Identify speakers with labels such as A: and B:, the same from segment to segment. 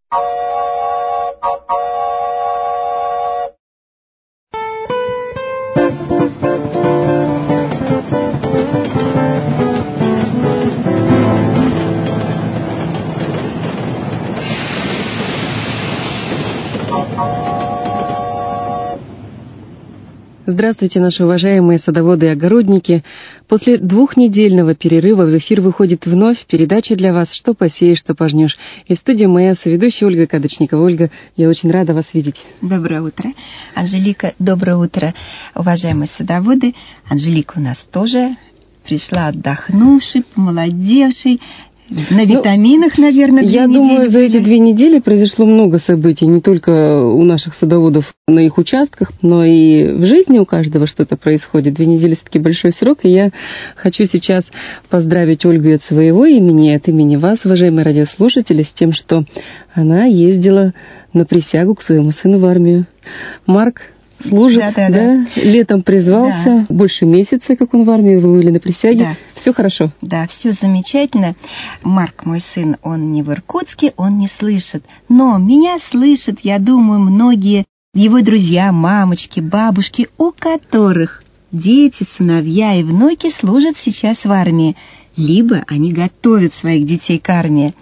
A: Здравствуйте, наши уважаемые садоводы и огородники. После двухнедельного перерыва в эфир выходит вновь передача для вас «Что посеешь, что пожнешь». И в студии моя соведущая Ольга Кадочникова. Ольга, я очень рада вас видеть.
B: Доброе утро. Анжелика, доброе утро, уважаемые садоводы. Анжелика у нас тоже пришла отдохнувшей, помолодевшей. На витаминах, наверное,
A: я думаю, за эти 2 недели произошло много событий, не только у наших садоводов на их участках, но и в жизни у каждого что-то происходит. 2 недели все-таки большой срок, и я хочу сейчас поздравить Ольгу от своего имени, от имени вас, уважаемые радиослушатели, с тем, что она ездила на присягу к своему сыну в армию. Марк служит, да? Летом призвался, больше месяца, как он в армии, вы были на присяге.
B: Да.
A: Все хорошо?
B: Да, все замечательно. Марк, мой сын, он не в Иркутске, он не слышит. Но меня слышат, я думаю, многие его друзья, мамочки, бабушки, у которых дети, сыновья и внуки служат сейчас в армии. Либо они готовят своих детей к армии.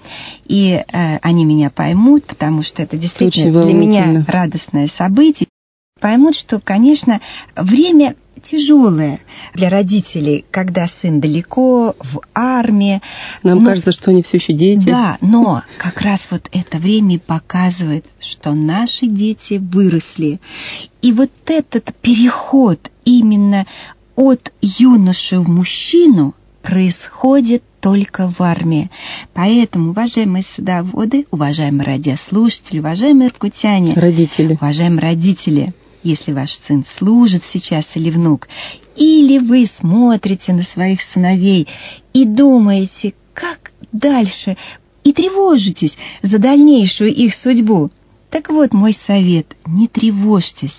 B: И они меня поймут, потому что это действительно для меня радостное событие. Поймут, что, конечно, время тяжелое для родителей, когда сын далеко, в армии.
A: Нам кажется, что они все еще дети.
B: Да, но как раз вот это время показывает, что наши дети выросли. И вот этот переход именно от юноши в мужчину происходит только в армии. Поэтому, уважаемые садоводы, уважаемые радиослушатели, уважаемые иркутяне, уважаемые родители, если ваш сын служит сейчас или внук, или вы смотрите на своих сыновей и думаете, как дальше, и тревожитесь за дальнейшую их судьбу, так вот мой совет: не тревожьтесь.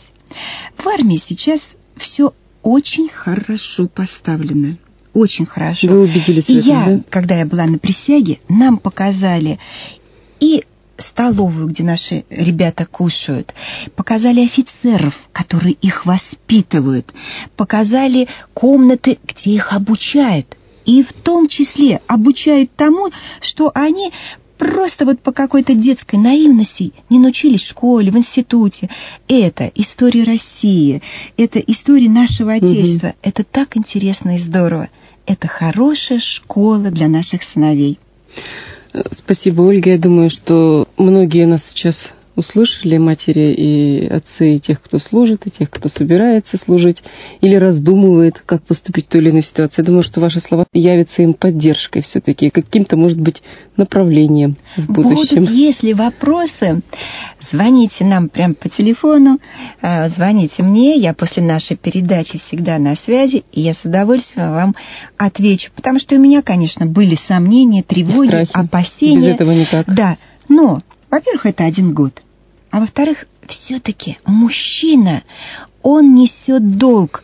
B: В армии сейчас все очень хорошо поставлено. Очень хорошо.
A: Вы убедились в этом, да?
B: Когда я была на присяге, нам показали и столовую, где наши ребята кушают, показали офицеров, которые их воспитывают, показали комнаты, где их обучают, и в том числе обучают тому, что они просто вот по какой-то детской наивности не научились в школе, в институте. Это история России, это история нашего Отечества. Это так интересно и здорово. Это хорошая школа для наших сыновей.
A: Спасибо, Ольга. Я думаю, что многие нас сейчас услышали, матери и отцы, и тех, кто служит, и тех, кто собирается служить, или раздумывает, как поступить в той или иной ситуации. Я думаю, что ваши слова явятся им поддержкой все-таки, каким-то, может быть, направлением в будущем.
B: Будут, если вопросы, звоните нам прямо по телефону, звоните мне, я после нашей передачи всегда на связи, и я с удовольствием вам отвечу. Потому что у меня, конечно, были сомнения, тревоги,
A: страхи.
B: Опасения.
A: Без этого никак.
B: Да, но, во-первых, это 1 год. А во-вторых, все-таки мужчина, он несет долг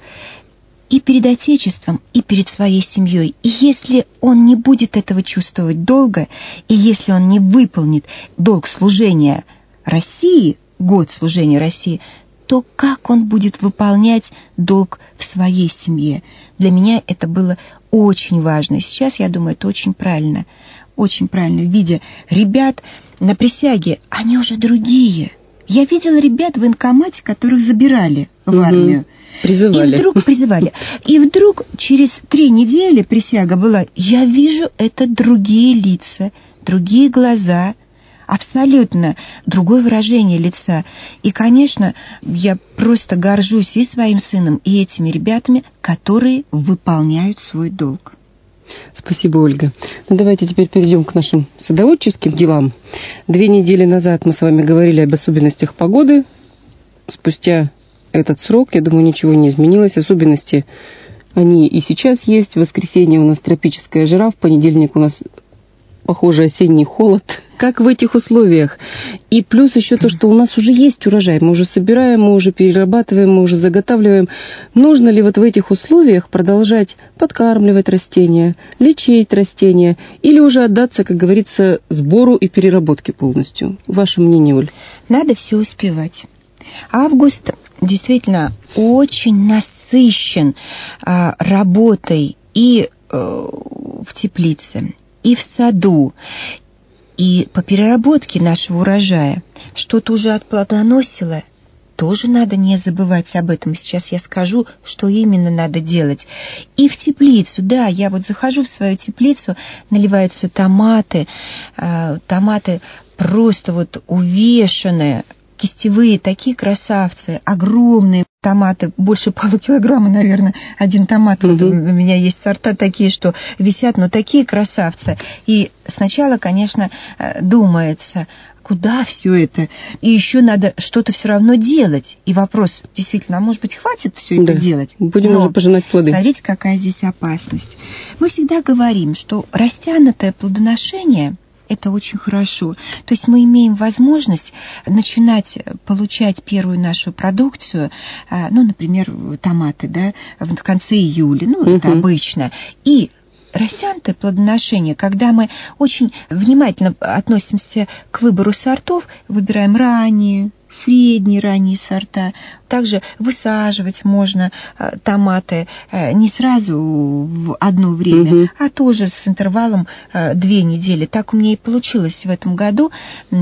B: и перед Отечеством, и перед своей семьей. И если он не будет этого чувствовать долго, и если он не выполнит долг служения России, год служения России, то как он будет выполнять долг в своей семье? Для меня это было очень важно. И сейчас, я думаю, это очень правильно, видя ребят на присяге, они уже другие. Я видела ребят в военкомате, которых забирали в армию.
A: Призывали.
B: И вдруг через 3 недели присяга была, я вижу, это другие лица, другие глаза, абсолютно другое выражение лица. И, конечно, я просто горжусь и своим сыном, и этими ребятами, которые выполняют свой долг.
A: Спасибо, Ольга. Ну, давайте теперь перейдем к нашим садоводческим делам. 2 недели назад мы с вами говорили об особенностях погоды. Спустя этот срок, я думаю, ничего не изменилось. Особенности, они и сейчас есть. В воскресенье у нас тропическая жара, в понедельник у нас похоже, осенний холод. Как в этих условиях? И плюс еще то, что у нас уже есть урожай. Мы уже собираем, мы уже перерабатываем, мы уже заготавливаем. Нужно ли вот в этих условиях продолжать подкармливать растения, лечить растения, или уже отдаться, как говорится, сбору и переработке полностью? Ваше мнение, Оль?
B: Надо все успевать. Август действительно очень насыщен работой и в теплице, и в саду, и по переработке нашего урожая. Что-то уже отплодоносило, тоже надо не забывать об этом. Сейчас я скажу, что именно надо делать. И в теплицу, да, я вот захожу в свою теплицу, наливаются томаты, томаты просто вот увешанные, кистевые, такие красавцы, огромные томаты, больше полукилограмма, наверное, один томат. Вот у меня есть сорта такие, что висят, но такие красавцы. И сначала, конечно, думается, куда все это? И еще надо что-то все равно делать. И вопрос, действительно, а может быть, хватит все это делать?
A: Будем уже пожинать плоды.
B: Смотрите, какая здесь опасность. Мы всегда говорим, что растянутое плодоношение – это очень хорошо. То есть мы имеем возможность начинать получать первую нашу продукцию, ну, например, томаты, да, в конце июля, ну, это обычно. И растянутое плодоношение, когда мы очень внимательно относимся к выбору сортов, выбираем ранние, средние, ранние сорта. Также высаживать можно томаты не сразу в одно время, а тоже с интервалом 2 недели. Так у меня и получилось в этом году.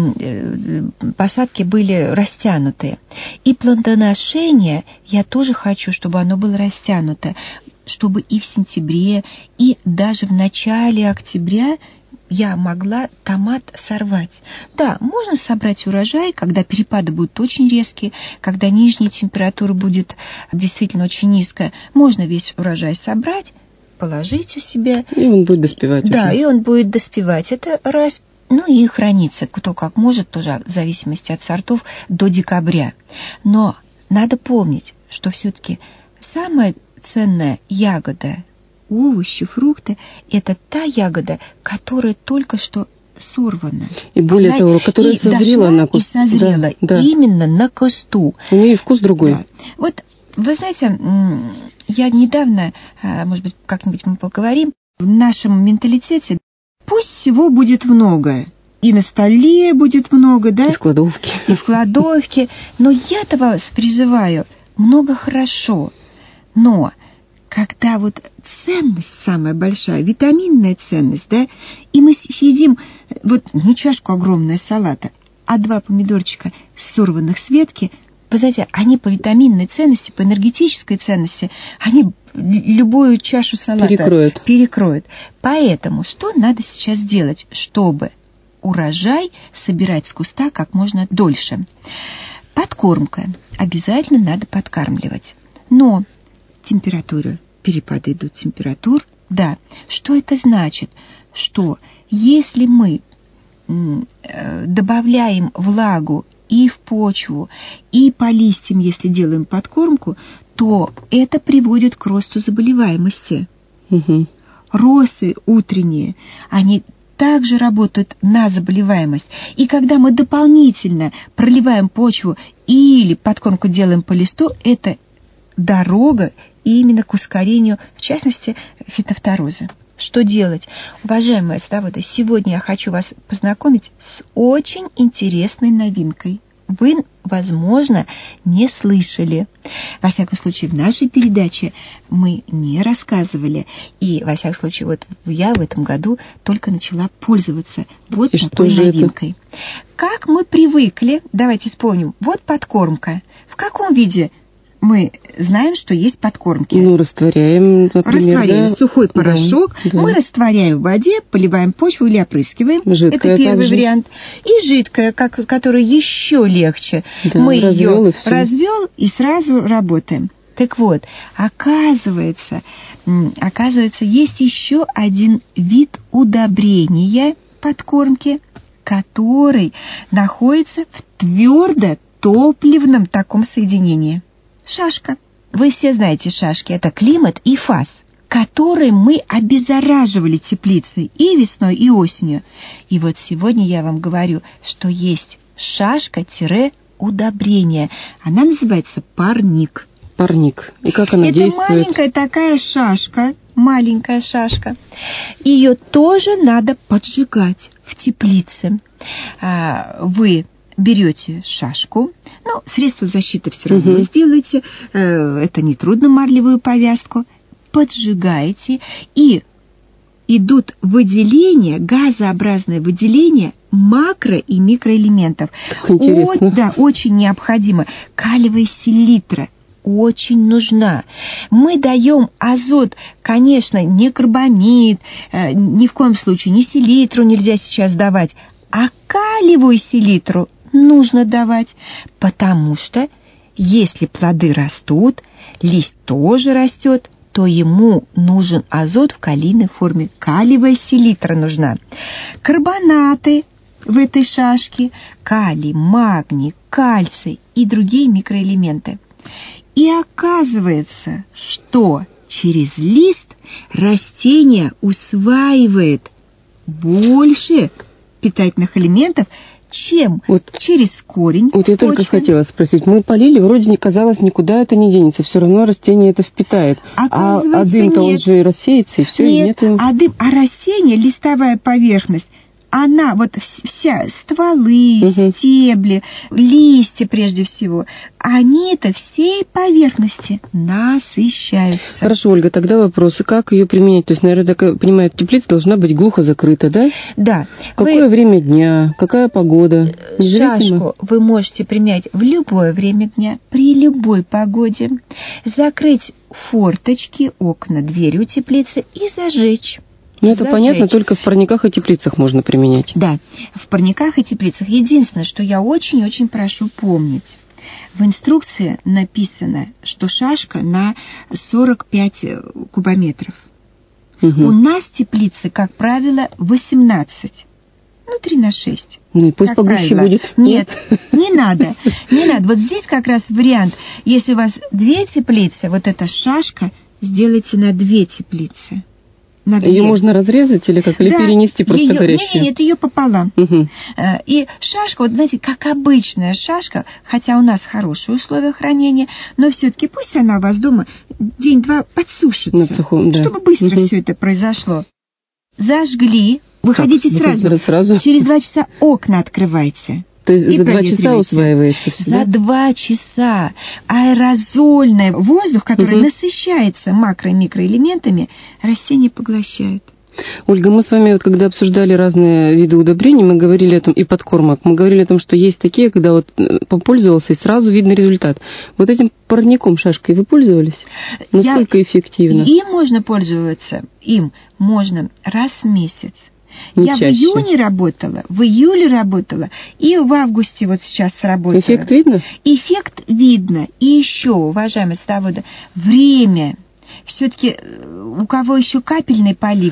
B: Посадки были растянутые. И плодоношение я тоже хочу, чтобы оно было растянуто, чтобы и в сентябре, и даже в начале октября я могла томат сорвать. Да, можно собрать урожай, когда перепады будут очень резкие, когда нижняя температура будет действительно очень низкая. Можно весь урожай собрать, положить у себя.
A: И он будет доспевать.
B: Да, и он будет доспевать. Это раз. Ну и хранится, кто как может, тоже в зависимости от сортов, до декабря. Но надо помнить, что все-таки самая ценная ягода, овощи, фрукты – это та ягода, которая только что сорвана.
A: И более того, которая созрела на кусту.
B: И созрела именно на кусту.
A: У нее и вкус другой.
B: Да. Вот, вы знаете, я недавно, может быть, как-нибудь мы поговорим, в нашем менталитете пусть всего будет много. И на столе будет много, да?
A: И в кладовке.
B: И в кладовке. Но я-то вас призываю, много хорошо. Но когда вот ценность самая большая, витаминная ценность, да, и мы съедим вот не чашку огромную салата, а 2 помидорчика, сорванных с ветки, вы знаете, они по витаминной ценности, по энергетической ценности, они любую чашу салата перекроют. Поэтому что надо сейчас делать, чтобы урожай собирать с куста как можно дольше? Подкормка. Обязательно надо подкармливать. Но температура, перепады идут температур, да. Что это значит? Что если мы добавляем влагу и в почву, и по листьям, если делаем подкормку, то это приводит к росту заболеваемости. Росы утренние, они также работают на заболеваемость. И когда мы дополнительно проливаем почву или подкормку делаем по листу, это дорога именно к ускорению, в частности, фитофтороза. Что делать? Уважаемые садоводы, сегодня я хочу вас познакомить с очень интересной новинкой. Вы, возможно, не слышали. Во всяком случае, в нашей передаче мы не рассказывали. И, во всяком случае, вот я в этом году только начала пользоваться вот такой новинкой. Как мы привыкли, давайте вспомним, вот подкормка. В каком виде? Мы знаем, что есть подкормки.
A: Ну, растворяем, например,
B: растворяем сухой порошок, да. Мы растворяем в воде, поливаем почву или опрыскиваем.
A: Жидкое
B: это первый
A: также
B: вариант. И жидкое, которое еще легче.
A: Да,
B: мы ее развел и сразу работаем. Так вот, оказывается, есть еще один вид удобрения подкормки, который находится в твердотопливном таком соединении. Шашка. Вы все знаете шашки. Это климат и фас. которой мы обеззараживали теплицы и весной, и осенью. И вот сегодня я вам говорю, что есть шашка-удобрение. Она называется парник.
A: Парник. И как она действует?
B: Это маленькая такая шашка, маленькая шашка. Ее тоже надо поджигать в теплице. Вы берете шашку, средство защиты все равно сделаете, это нетрудно, марлевую повязку, поджигаете, и идут выделения, газообразное выделение макро- и микроэлементов. Очень необходимо. Калиевая селитра очень нужна. Мы даем азот, конечно, не карбамид, ни в коем случае не селитру нельзя сейчас давать, а калиевую селитру нужно давать, потому что если плоды растут, лист тоже растет, то ему нужен азот в калийной форме. Калиевая селитра нужна. Карбонаты в этой шашке, калий, магний, кальций и другие микроэлементы. И оказывается, что через лист растение усваивает больше питательных элементов, чем через корень.
A: Я только хотела спросить. Мы полили, вроде казалось, никуда это не денется. Все равно растение это впитает. А дым-то он же рассеется, и все, и нет.
B: А растение, листовая поверхность, она, вся, стволы, стебли, листья прежде всего, они-то всей поверхности насыщаются.
A: Хорошо, Ольга, тогда вопрос, как ее применять? То есть, наверное, так понимаю, теплица должна быть глухо закрыта, да?
B: Да.
A: Какое время дня, какая погода?
B: Шашку вы можете применять в любое время дня, при любой погоде, закрыть форточки, окна, двери у теплицы и зажечь.
A: Это понятно, только в парниках и теплицах можно применять.
B: Да, в парниках и теплицах. Единственное, что я очень-очень прошу помнить. В инструкции написано, что шашка на 45 кубометров. У нас теплицы, как правило, 18. 3/6.
A: И пусть погуще будет.
B: Нет, не надо. Не надо. Вот здесь как раз вариант. Если у вас 2 теплицы, эта шашка сделайте на 2 теплицы.
A: Ее можно разрезать или как? Или перенести просто горящую?
B: Нет, ее пополам. И шашка, знаете, как обычная шашка, хотя у нас хорошие условия хранения, но все-таки пусть она у вас дома день-два подсушится, чтобы быстро все это произошло. Зажгли, выходите сразу. Через 2 часа окна открывайте.
A: То есть за 2 часа усваивается все?
B: За 2 часа. Аэрозольный воздух, который насыщается макро- и микроэлементами, растения поглощают.
A: Ольга, мы с вами, когда обсуждали разные виды удобрений, мы говорили о том, и подкормок, мы говорили о том, что есть такие, когда попользовался, и сразу видно результат. Этим парником, шашкой, вы пользовались? Насколько эффективно?
B: Им можно пользоваться, им можно раз в месяц. Я в июне работала, в июле работала, и в августе сейчас работала.
A: Эффект видно?
B: Эффект видно. И еще, уважаемые садоводы, время. Все-таки у кого еще капельный полив,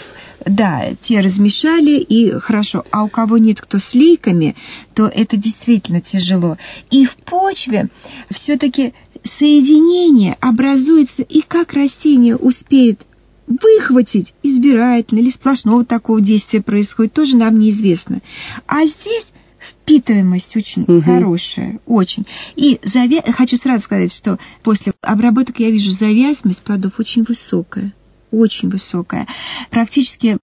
B: те размешали, и хорошо. А у кого нет, кто с лейками, то это действительно тяжело. И в почве все-таки соединение образуется, и как растение успеет выхватить избирательно или сплошного такого действия происходит, тоже нам неизвестно. А здесь впитываемость очень хорошая, очень. И хочу сразу сказать, что после обработок я вижу завязность плодов очень высокая. Очень высокая. Практически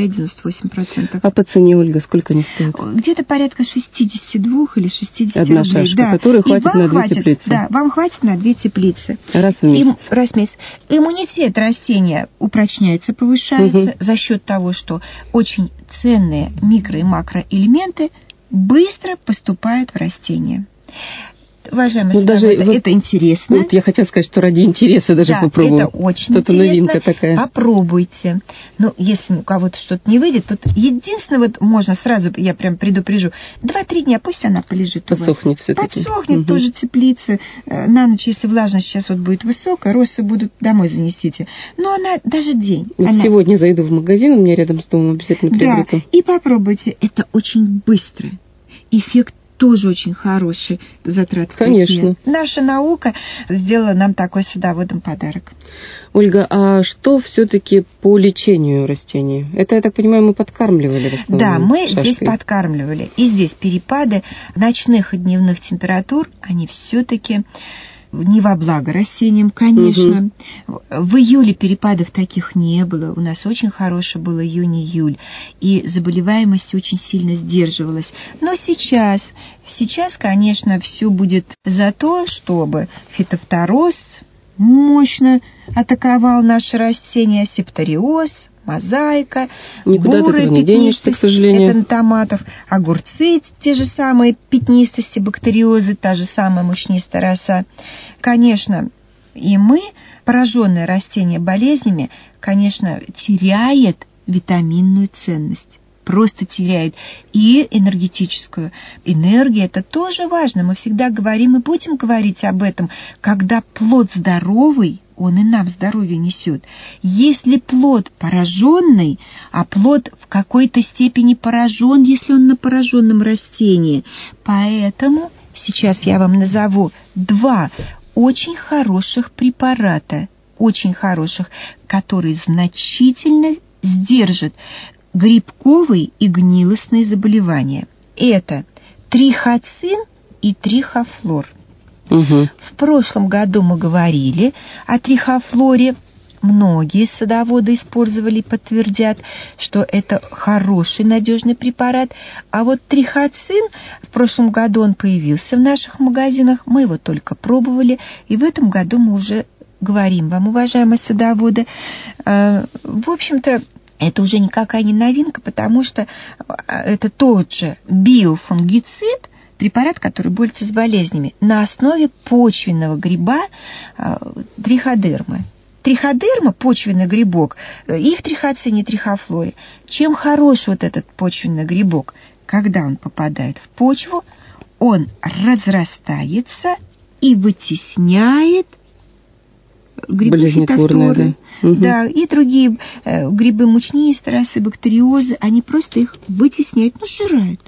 B: 95-98%.
A: А по цене, Ольга, сколько они стоят?
B: Где-то порядка 62 или 60
A: Одна
B: рублей.
A: Шашка, которой хватит на 2 теплицы.
B: Да, вам хватит на 2 теплицы.
A: Раз в месяц.
B: Раз в месяц. Иммунитет растения упрочняется, повышается за счет того, что очень ценные микро- и макроэлементы быстро поступают в растение. Уважаемые садоводы, это интересно.
A: Я хотела сказать, что ради интереса даже попробую.
B: Это очень
A: что-то
B: интересно.
A: Новинка такая.
B: Попробуйте. Если у кого-то что-то не выйдет, то единственное, можно сразу, я прям предупрежу, 2-3 дня пусть она полежит
A: Подсохнет
B: у вас.
A: все-таки.
B: Подсохнет тоже теплица. На ночь, если влажность сейчас будет высокая, росы будут, домой занесите. Но она даже день.
A: Сегодня зайду в магазин, у меня рядом с домом обязательно приобрету.
B: Да, и попробуйте. Это очень быстро. Эффект тоже очень хороший затрат.
A: Конечно.
B: Наша наука сделала нам такой садоводом подарок.
A: Ольга, а что все-таки по лечению растений? Это, я так понимаю, мы подкармливали в основном?
B: Да, мы
A: шашкой.
B: здесь подкармливали. И здесь перепады ночных и дневных температур, они все-таки не во благо растениям, конечно. В июле перепадов таких не было. У нас очень хороший был июнь-июль. И заболеваемость очень сильно сдерживалась. Но сейчас, конечно, все будет за то, чтобы фитофтороз мощно атаковал наши растения, септориоз, мозаика, буры пятнистости, к сожалению. Это на томатов, огурцы, те же самые пятнистости, бактериозы, та же самая мучнистая роса. Конечно, и мы, пораженные растения болезнями, конечно, теряет витаминную ценность. Просто теряет и энергетическую. Энергия – это тоже важно. Мы всегда говорим и будем говорить об этом. Когда плод здоровый, он и нам здоровье несет. Если плод пораженный, а плод в какой-то степени поражен, если он на пораженном растении. Поэтому сейчас я вам назову 2 очень хороших препарата, очень хороших, которые значительно сдержат грибковые и гнилостные заболевания. Это трихоцин и трихофлор. В прошлом году мы говорили о трихофлоре. Многие садоводы использовали и подтвердят, что это хороший, надежный препарат. А вот трихоцин, в прошлом году он появился в наших магазинах, мы его только пробовали, и в этом году мы уже говорим вам, уважаемые садоводы. В общем-то, это уже никакая не новинка, потому что это тот же биофунгицид, препарат, который борется с болезнями, на основе почвенного гриба триходермы. Триходерма, почвенный грибок, и в трихоцине, и трихофлоре. Чем хорош вот этот почвенный грибок? Когда он попадает в почву, он разрастается и вытесняет грибы фитофторы, да, и другие грибы мучнистые, росы, бактериозы, они просто их вытесняют, сжирают.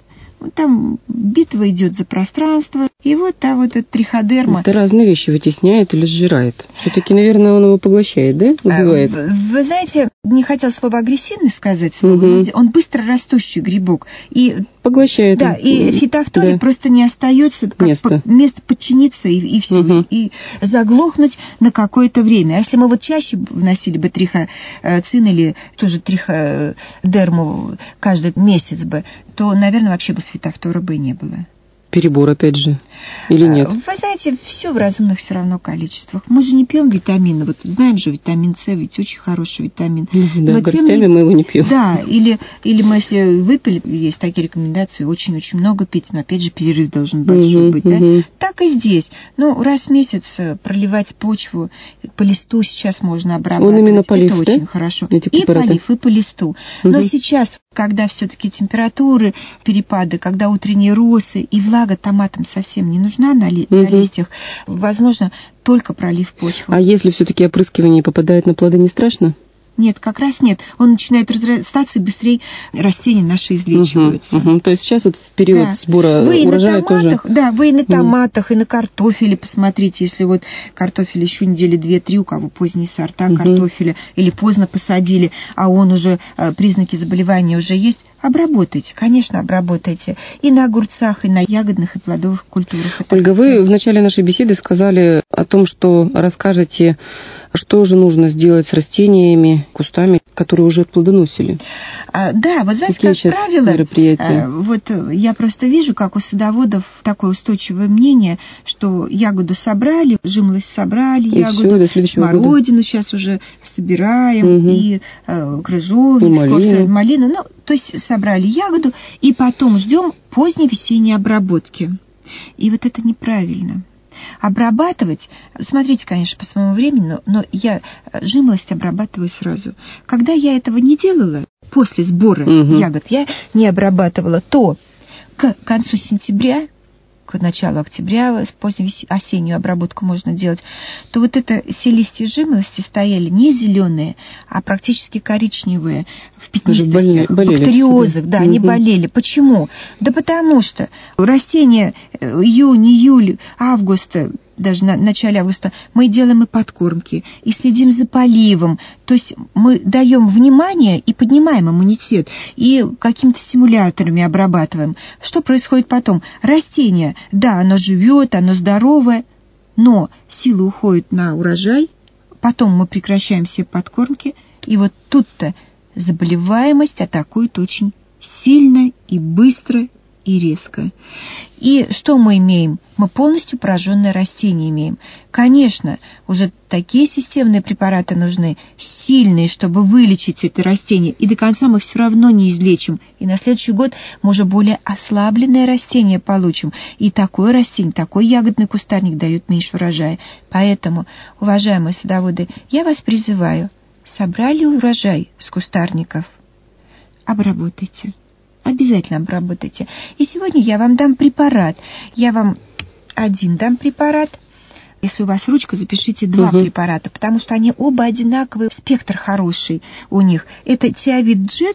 B: Там битва идет за пространство, и вот эта триходерма. Это
A: разные вещи вытесняет или сжирает. Все-таки, наверное, он его поглощает, да? Убивает.
B: Вы знаете, не хотел слово агрессивный сказать, он быстро растущий грибок. И
A: поглощает.
B: Да, и фитофторе просто не остается как место подчиниться и все, и заглохнуть на какое-то время. А если мы чаще вносили бы трихоцин или тоже триходерму каждый месяц бы, то, наверное, вообще бы фитофтора бы и не было.
A: Перебор, опять же, или нет?
B: Вы знаете, все в разумных все равно количествах. Мы же не пьем витамины. Знаем же, витамин С ведь очень хороший витамин.
A: Да, горстями мы его не пьем.
B: Да, или мы, если выпили, есть такие рекомендации, очень-очень много пить, но опять же перерыв должен большой быть. Да? Так и здесь. Раз в месяц проливать почву, по листу сейчас можно обрабатывать.
A: Он именно полив,
B: это очень хорошо. И полив, и по листу. Но сейчас, когда все-таки температуры, перепады, когда утренние росы и влага томатам совсем не нужна на листьях, возможно, только пролив почву.
A: А если все-таки опрыскивание попадает на плоды, не страшно?
B: Нет, как раз нет. Он начинает разрастаться, и быстрее растения наши излечиваются.
A: То есть сейчас в период сбора урожая тоже...
B: Да, вы и на томатах, и на картофеле посмотрите. Если картофель еще недели 2-3, у кого поздние сорта картофеля, или поздно посадили, а он уже, признаки заболевания уже есть, обработайте, конечно, обработайте. И на огурцах, и на ягодных, и плодовых культурах.
A: Ольга, вы в начале нашей беседы сказали о том, что расскажете, что же нужно сделать с растениями, кустами, которые уже отплодоносили.
B: Да, знаете,
A: какие
B: как правило,
A: мероприятия?
B: Я просто вижу, как у садоводов такое устойчивое мнение, что ягоду собрали, жимолость собрали,
A: и
B: ягоду, смородину сейчас уже собираем, и крыжовник,
A: и
B: малину. То есть собрали ягоду, и потом ждем поздней весенней обработки. И это неправильно. Обрабатывать, смотрите, конечно, по своему времени, но я жимолость обрабатываю сразу. Когда я этого не делала, после сбора ягод я не обрабатывала, то к концу сентября, к началу октября, с поздней осеннюю обработку можно делать, то вот это все листья жимолости стояли не зеленые, а практически коричневые в пятнистостях, бактериозах, да, они болели. Почему? Да потому что растения июнь, июль, август, даже в начале августа, мы делаем и подкормки, и следим за поливом. То есть мы даем внимание и поднимаем иммунитет, и какими-то стимуляторами обрабатываем. Что происходит потом? Растение, да, оно живет, оно здоровое, но силы уходят на урожай, потом мы прекращаем все подкормки, и вот тут-то заболеваемость атакует очень сильно и быстро, и резко. И что мы имеем? Мы полностью пораженное растение имеем. Конечно, уже такие системные препараты нужны, сильные, чтобы вылечить это растение, и до конца мы все равно не излечим. И на следующий год мы уже более ослабленное растение получим. И такое растение, такой ягодный кустарник дает меньше урожая. Поэтому, уважаемые садоводы, я вас призываю, собрали урожай с кустарников, обработайте. Обязательно обработайте. И сегодня я вам дам препарат. Я вам один дам препарат. Если у вас ручка, запишите два препарата, потому что они оба одинаковые, спектр хороший у них. Это Тиавид-Джет.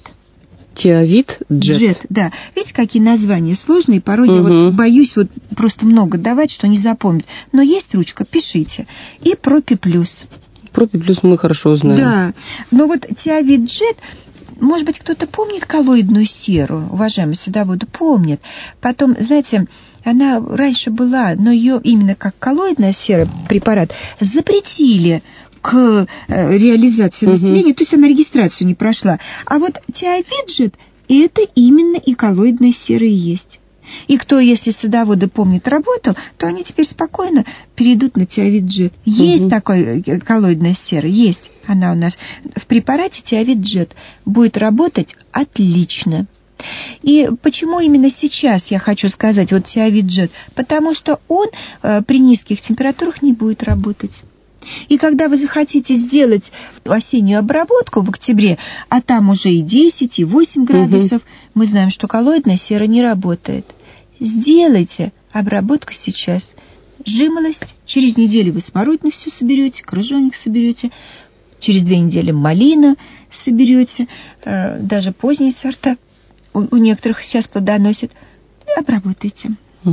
A: Тиавид-Джет.
B: Да. Видите, какие названия сложные, порой я вот боюсь вот просто много давать, что не запомнить. Но есть ручка, пишите. И Пропи Плюс.
A: Пропи Плюс мы хорошо знаем.
B: Да. Но вот Тиавид-Джет... Может быть, кто-то помнит коллоидную серу, уважаемые садоводы, помнит. Потом, знаете, она раньше была, но ее именно как коллоидная сера, препарат, запретили к реализации населения, то есть она регистрацию не прошла. А вот Тиавид-Джет, это именно и коллоидная сера и есть. И кто, если садоводы помнят, работал, то они теперь спокойно перейдут на Тиавид-Джет. Есть такой коллоидная сера, есть. Она у нас в препарате Тиавид-Джет будет работать отлично. И почему именно сейчас я хочу сказать вот Тиавид-Джет? Потому что он при низких температурах не будет работать. И когда вы захотите сделать осеннюю обработку в октябре, а там уже и 10, и 8 градусов, мы знаем, что коллоидная сера не работает. Сделайте обработку сейчас. Жимолость, через неделю вы смородину все соберете, крыжовник соберете, через 2 недели малина соберете, даже поздние сорта у некоторых сейчас плодоносят. Обработайте.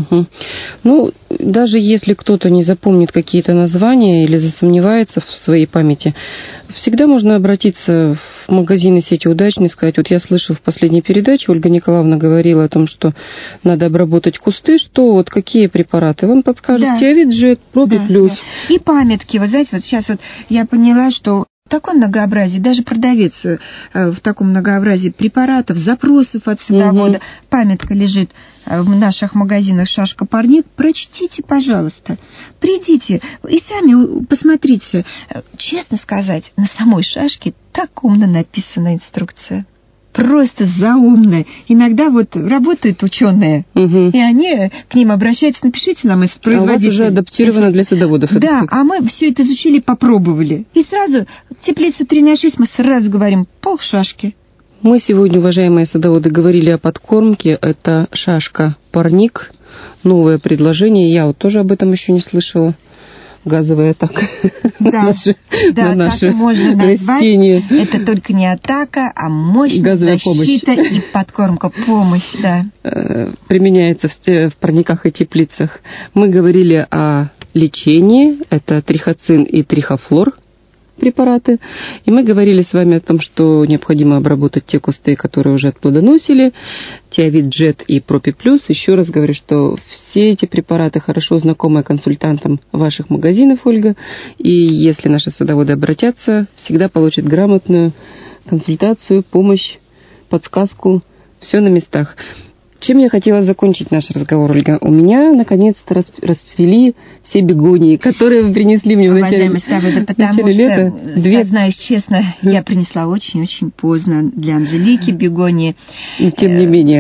A: Ну, даже если кто-то не запомнит какие-то названия или засомневается в своей памяти, всегда можно обратиться в магазины сети «Удачный» и сказать, вот я слышал в последней передаче, Ольга Николаевна говорила о том, что надо обработать кусты, что вот какие препараты вам подскажут? Да. Тиавид-Джет, Пропи Плюс.
B: Да. И памятки, вы знаете, вот сейчас вот я поняла, что такое многообразие, даже продавец в таком многообразии препаратов, запросов от садовода, памятка лежит в наших магазинах «Шашка Парник», прочтите, пожалуйста, придите и сами посмотрите. Честно сказать, на самой шашке так умно написана инструкция. Просто заумно. Иногда вот работают ученые, и они к ним обращаются, напишите нам из производителя.
A: А у вас уже адаптировано для садоводов.
B: Да, а мы все это изучили, попробовали. И сразу, теплица 3/6, мы сразу говорим, полшашки.
A: Мы сегодня, уважаемые садоводы, говорили о подкормке. Это шашка Парник. Новое предложение. Я вот тоже об этом еще не слышала. Газовая атака
B: на наши
A: можно растения.
B: Это только не атака, а мощная защита и подкормка, помощь, да.
A: Применяется в парниках и теплицах. Мы говорили о лечении, это трихоцин и трихофлор препараты. И мы говорили с вами о том, что необходимо обработать те кусты, которые уже отплодоносили, Тиавид-Джет и Пропи Плюс. Еще раз говорю, что все эти препараты хорошо знакомы консультантам ваших магазинов, Ольга. И если наши садоводы обратятся, всегда получат грамотную консультацию, помощь, подсказку. Все на местах. Чем я хотела закончить наш разговор, Ольга? У меня, наконец-то, расцвели все бегонии, которые вы принесли мне в начале лета.
B: Потому что, признаюсь честно, я принесла очень-очень поздно для Анжелики бегонии.
A: Тем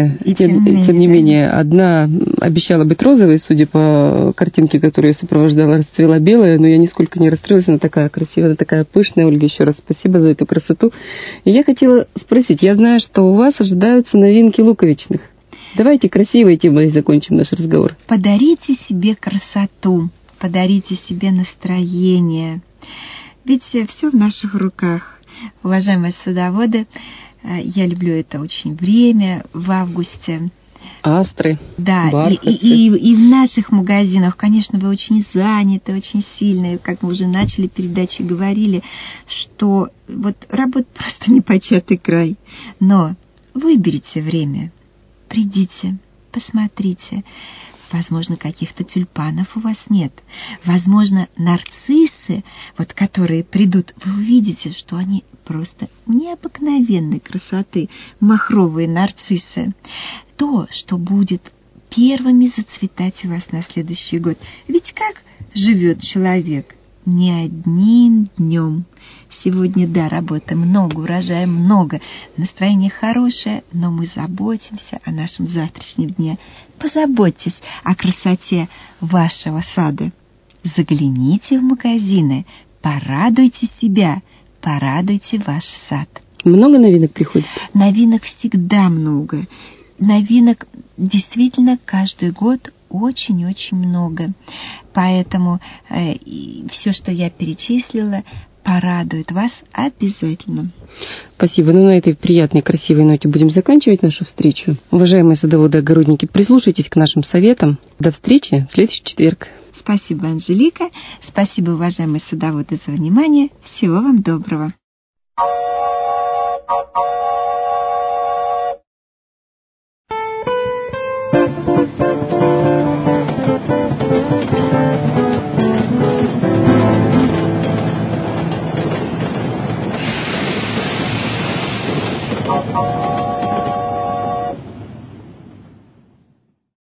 A: не менее, одна обещала быть розовой, судя по картинке, которую я сопровождала, расцвела белая, но я нисколько не расстроилась, она такая красивая, она такая пышная. Ольга, еще раз спасибо за эту красоту. И я хотела спросить, я знаю, что у вас ожидаются новинки луковичных. Давайте красивой темой закончим наш разговор.
B: Подарите себе красоту, подарите себе настроение. Ведь все в наших руках. Уважаемые садоводы, я люблю это очень время в августе.
A: Астры,
B: да,
A: бархатцы.
B: И в наших магазинах, конечно, вы очень заняты, очень сильно. И как мы уже начали передачи, говорили, что вот работа просто непочатый край. Но выберите время, придите, посмотрите. Возможно, каких-то тюльпанов у вас нет. Возможно, нарциссы, вот которые придут, вы увидите, что они просто необыкновенной красоты, махровые нарциссы. То, что будет первыми зацветать у вас на следующий год. Ведь как живет человек? Не одним днем. Сегодня, да, работы много, урожая много, настроение хорошее, но мы заботимся о нашем завтрашнем дне. Позаботьтесь о красоте вашего сада. Загляните в магазины, порадуйте себя, порадуйте ваш сад.
A: Много новинок приходит?
B: Новинок всегда много. Новинок действительно каждый год очень-очень много. Поэтому все, что я перечислила, порадует вас обязательно.
A: Спасибо. Ну, на этой приятной, красивой ноте будем заканчивать нашу встречу. Уважаемые садоводы и огородники, прислушайтесь к нашим советам. До встречи в следующий четверг.
B: Спасибо, Анжелика. Спасибо, уважаемые садоводы, за внимание. Всего вам доброго.